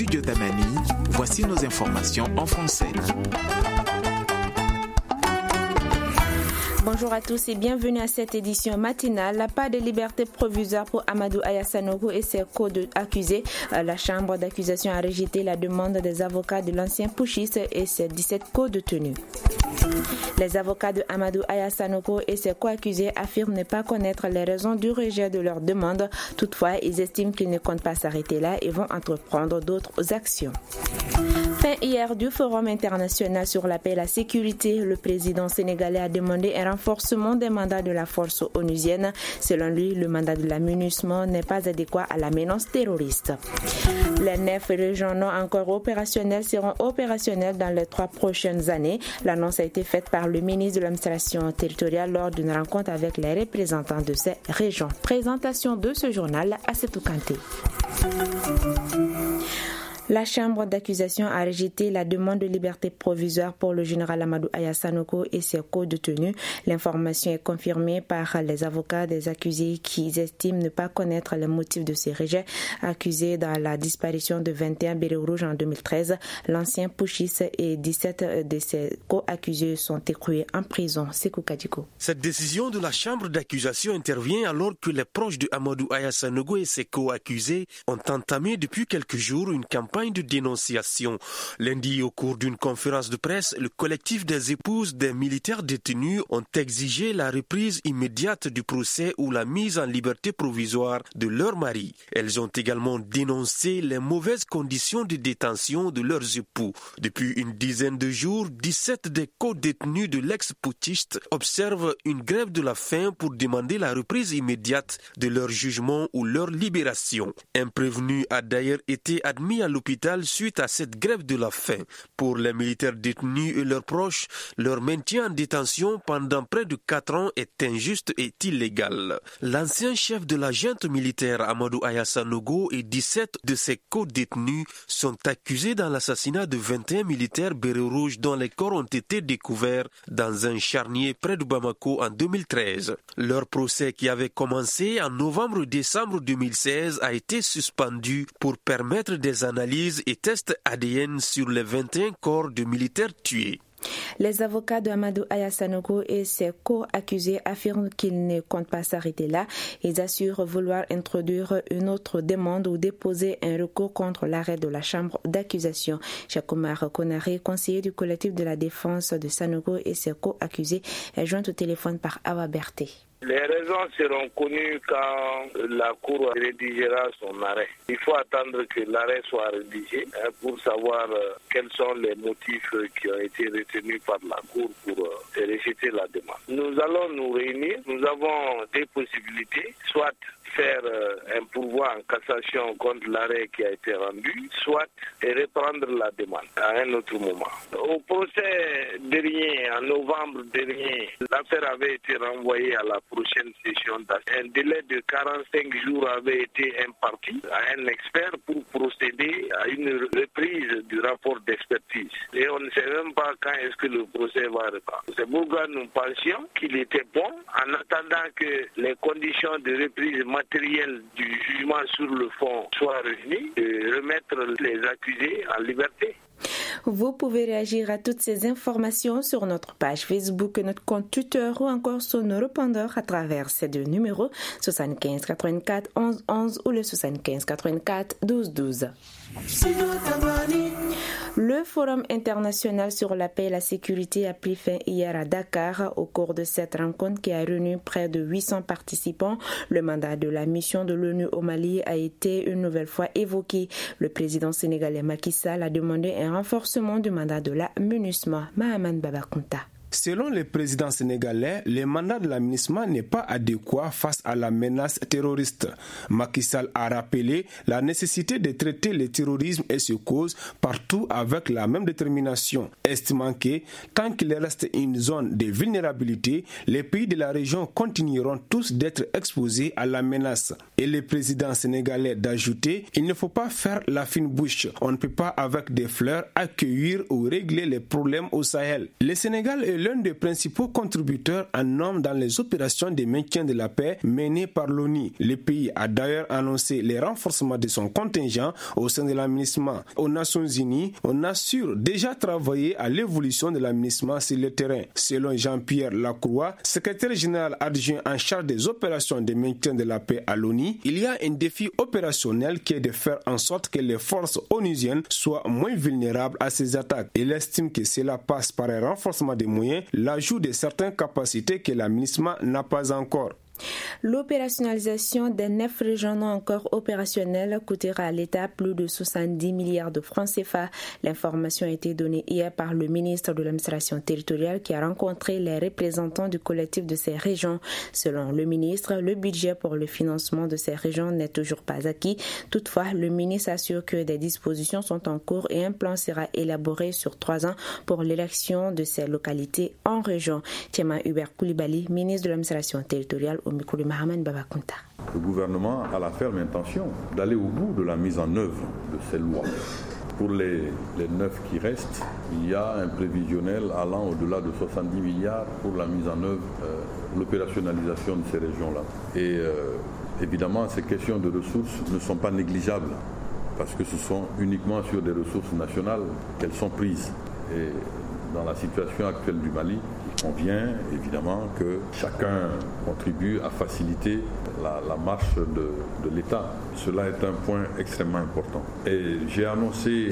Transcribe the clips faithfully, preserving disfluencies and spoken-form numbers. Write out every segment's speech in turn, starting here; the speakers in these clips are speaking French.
studio Damani, voici nos informations en français. Bonjour à tous et bienvenue à cette édition matinale. Pas de liberté provisoire pour Amadou Aya Sanogo et ses co-accusés. La chambre d'accusation a rejeté la demande des avocats de l'ancien putschiste et ses dix-sept co-détenus. Les avocats de Amadou Aya Sanogo et ses co-accusés affirment ne pas connaître les raisons du rejet de leur demande. Toutefois, ils estiment qu'ils ne comptent pas s'arrêter là et vont entreprendre d'autres actions. Fin hier du Forum international sur la paix et la sécurité, le président sénégalais a demandé un renforcement des mandats de la force onusienne. Selon lui, le mandat de la MINUSMA n'est pas adéquat à la menace terroriste. Les neuf régionaux encore opérationnels seront opérationnels dans les trois prochaines années. L'annonce a été faite par le ministre de l'administration territoriale lors d'une rencontre avec les représentants de ces régions. Présentation de ce journal à Setou Kanté. La chambre d'accusation a rejeté la demande de liberté provisoire pour le général Amadou Aya Sanogo et ses co-détenus. L'information est confirmée par les avocats des accusés qui estiment ne pas connaître les motifs de ces rejets. Accusés dans la disparition de vingt et un bérets rouges en deux mille treize, l'ancien putschiste et dix-sept de ses co-accusés sont écroués en prison. Sekou Kadiko. Cette décision de la chambre d'accusation intervient alors que les proches de Amadou Aya Sanogo et ses co-accusés ont entamé depuis quelques jours une campagne de dénonciation. Lundi, au cours d'une conférence de presse, le collectif des épouses des militaires détenus ont exigé la reprise immédiate du procès ou la mise en liberté provisoire de leur mari. Elles ont également dénoncé les mauvaises conditions de détention de leurs époux. Depuis une dizaine de jours, dix-sept des co-détenus de l'ex-putschiste observent une grève de la faim pour demander la reprise immédiate de leur jugement ou leur libération. Un prévenu a d'ailleurs été admis à l'hôpital suite à cette grève de la faim. Pour les militaires détenus et leurs proches, leur maintien en détention pendant près de quatre ans est injuste et illégal. L'ancien chef de la junte militaire Amadou Aya Sanogo et dix-sept de ses co-détenus sont accusés dans l'assassinat de vingt et un militaires bérets rouges dont les corps ont été découverts dans un charnier près de Bamako en deux mille treize. Leur procès qui avait commencé en novembre-décembre deux mille seize a été suspendu pour permettre des analyses et tests A D N sur les vingt et un corps de militaires tués. Les avocats de Amadou Aya Sanogo et ses co-accusés affirment qu'ils ne comptent pas s'arrêter là. Ils assurent vouloir introduire une autre demande ou déposer un recours contre l'arrêt de la chambre d'accusation. Cheikh Oumar Konaré, conseiller du collectif de la défense de Sanogo et ses co-accusés, est joint au téléphone par Awa Berté. Les raisons seront connues quand la Cour rédigera son arrêt. Il faut attendre que l'arrêt soit rédigé hein, pour savoir euh, quels sont les motifs qui ont été retenus par la Cour pour euh, rejeter la demande. Nous allons nous réunir. Nous avons des possibilités, soit faire euh, un pourvoi en cassation contre l'arrêt qui a été rendu, soit reprendre la demande à un autre moment. Au procès dernier, en novembre dernier, l'affaire avait été renvoyée à la prochaine session. Un délai de quarante-cinq jours avait été imparti à un expert pour procéder à une reprise du rapport d'expertise. Et on ne sait même pas quand est-ce que le procès va reprendre. C'est pourquoi nous pensions qu'il était bon, en attendant que les conditions de reprise matérielle du jugement sur le fond soient réunies, de remettre les accusés en liberté. Vous pouvez réagir à toutes ces informations sur notre page Facebook, notre compte Twitter ou encore sur nos répondeurs à travers ces deux numéros soixante-quinze quatre-vingt-quatre onze onze ou le soixante-quinze quatre-vingt-quatre douze douze. Le Forum international sur la paix et la sécurité a pris fin hier à Dakar. Au cours de cette rencontre qui a réuni près de huit cents participants, le mandat de la mission de l'ONU au Mali a été une nouvelle fois évoqué. Le président sénégalais Macky Sall a demandé un renforcement du mandat de la MINUSMA. Mahaman Babakunta. Selon le président sénégalais, le mandat de la MINUSMA n'est pas adéquat face à la menace terroriste. Macky Sall a rappelé la nécessité de traiter le terrorisme et ses causes partout avec la même détermination, estimant que tant qu'il reste une zone de vulnérabilité, les pays de la région continueront tous d'être exposés à la menace. Et le président sénégalais d'ajouter, il ne faut pas faire la fine bouche. On ne peut pas avec des fleurs accueillir ou régler les problèmes au Sahel. Le Sénégal est l'un des principaux contributeurs en nombre dans les opérations de maintien de la paix menées par l'ONU. Le pays a d'ailleurs annoncé les renforcements de son contingent au sein de l'administration. Aux Nations Unies, on assure déjà travailler à l'évolution de l'administration sur le terrain. Selon Jean-Pierre Lacroix, secrétaire général adjoint en charge des opérations de maintien de la paix à l'ONU, il y a un défi opérationnel qui est de faire en sorte que les forces onusiennes soient moins vulnérables à ces attaques. Il estime que cela passe par un renforcement des moyens, l'ajout de certaines capacités que l'administration n'a pas encore. L'opérationnalisation des neuf régions non encore opérationnelles coûtera à l'État plus de soixante-dix milliards de francs C F A. L'information a été donnée hier par le ministre de l'administration territoriale qui a rencontré les représentants du collectif de ces régions. Selon le ministre, le budget pour le financement de ces régions n'est toujours pas acquis. Toutefois, le ministre assure que des dispositions sont en cours et un plan sera élaboré sur trois ans pour l'élection de ces localités en région. Théma Hubert Koulibaly, ministre de l'administration territoriale, au micro de Mahaman Babakunta. Le gouvernement a la ferme intention d'aller au bout de la mise en œuvre de ces lois. Pour les, les neuf qui restent, il y a un prévisionnel allant au-delà de soixante-dix milliards pour la mise en œuvre, euh, l'opérationnalisation de ces régions-là. Et euh, évidemment, ces questions de ressources ne sont pas négligeables parce que ce sont uniquement sur des ressources nationales qu'elles sont prises. Et dans la situation actuelle du Mali, il convient évidemment que chacun contribue à faciliter la, la marche de, de l'État. Cela est un point extrêmement important. Et j'ai annoncé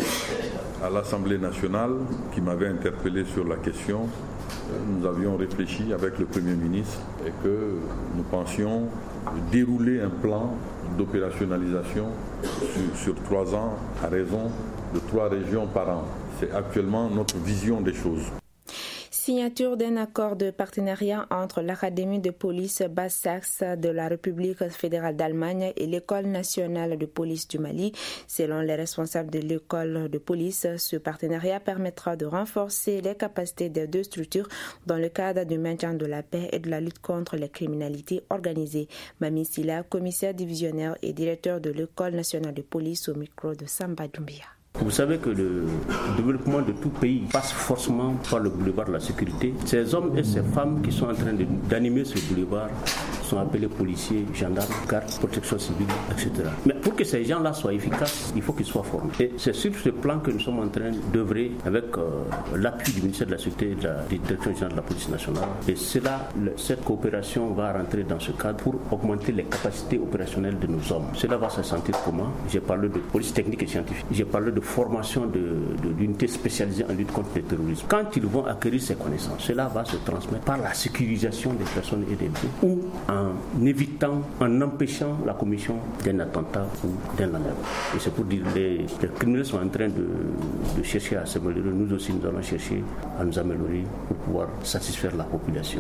à l'Assemblée nationale, qui m'avait interpellé sur la question, nous avions réfléchi avec le Premier ministre et que nous pensions dérouler un plan d'opérationnalisation sur, sur trois ans à raison de trois régions par an. C'est actuellement notre vision des choses. Signature d'un accord de partenariat entre l'Académie de police Basse-Saxe de la République fédérale d'Allemagne et l'École nationale de police du Mali. Selon les responsables de l'école de police, ce partenariat permettra de renforcer les capacités des deux structures dans le cadre du maintien de la paix et de la lutte contre les criminalités organisées. Mami Silla, commissaire divisionnaire et directeur de l'École nationale de police, au micro de Samba Doumbia. Vous savez que le développement de tout pays passe forcément par le boulevard de la sécurité. Ces hommes et ces femmes qui sont en train de, d'animer ce boulevard sont appelés policiers, gendarmes, gardes, protection civile, et cetera. Mais pour que ces gens-là soient efficaces, il faut qu'ils soient formés. Et c'est sur ce plan que nous sommes en train d'œuvrer avec euh, l'appui du ministère de la Sécurité et de la Direction générale de la police nationale. Et cela, le, cette coopération va rentrer dans ce cadre pour augmenter les capacités opérationnelles de nos hommes. Cela va se sentir comment? J'ai parlé de police technique et scientifique. J'ai parlé de formation de, de, d'unités spécialisées en lutte contre le terrorisme. Quand ils vont acquérir ces connaissances, cela va se transmettre par la sécurisation des personnes et des biens ou en évitant, en empêchant la commission d'un attentat ou d'un enlèvement. Et c'est pour dire que les, les criminels sont en train de, de chercher à s'améliorer. Nous aussi, nous allons chercher à nous améliorer pour pouvoir satisfaire la population.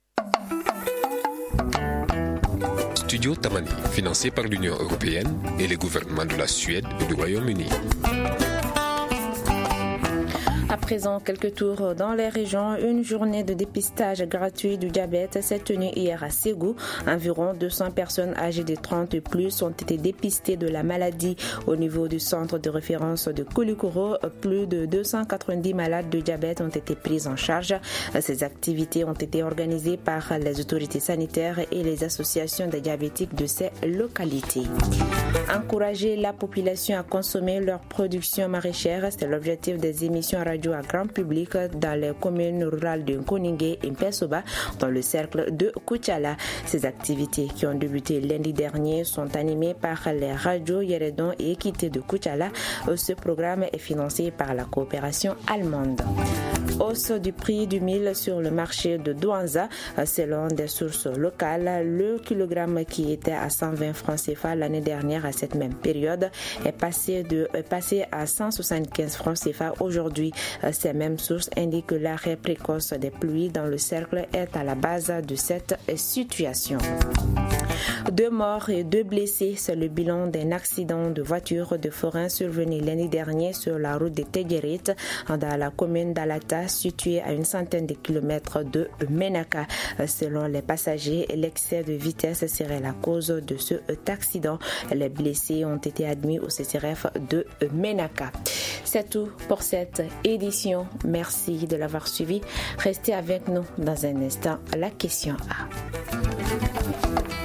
Studio Tamani, financé par l'Union européenne et les gouvernements de la Suède et du Royaume-Uni. À présent, quelques tours dans les régions. Une journée de dépistage gratuit du diabète s'est tenue hier à Ségou. Environ deux cents personnes âgées de trente et plus ont été dépistées de la maladie. Au niveau du centre de référence de Koulikoro, plus de deux cent quatre-vingt-dix malades de diabète ont été pris en charge. Ces activités ont été organisées par les autorités sanitaires et les associations des diabétiques de ces localités. Encourager la population à consommer leur production maraîchère, c'est l'objectif des émissions radio à grand public dans les communes rurales de Nkoningue et Mpesoba, dans le cercle de Koutiala. Ces activités qui ont débuté lundi dernier sont animées par les radios Yeredon et Équité de Koutiala. Ce programme est financé par la coopération allemande. Hausse du prix du mil sur le marché de Douanza. Selon des sources locales, le kilogramme qui était à cent vingt francs C F A l'année dernière à cette même période est passé, de, est passé à cent soixante-quinze francs C F A aujourd'hui. Ces mêmes sources indiquent que l'arrêt précoce des pluies dans le cercle est à la base de cette situation. Deux morts et deux blessés, c'est le bilan d'un accident de voiture de forain survenu l'année dernière sur la route de Tegueret dans la commune d'Alata, située à une centaine de kilomètres de Menaka. Selon les passagers, l'excès de vitesse serait la cause de cet accident. Les blessés ont été admis au C C R F de Menaka. C'est tout pour cette édition. Merci de l'avoir suivi. Restez avec nous dans un instant. La question A.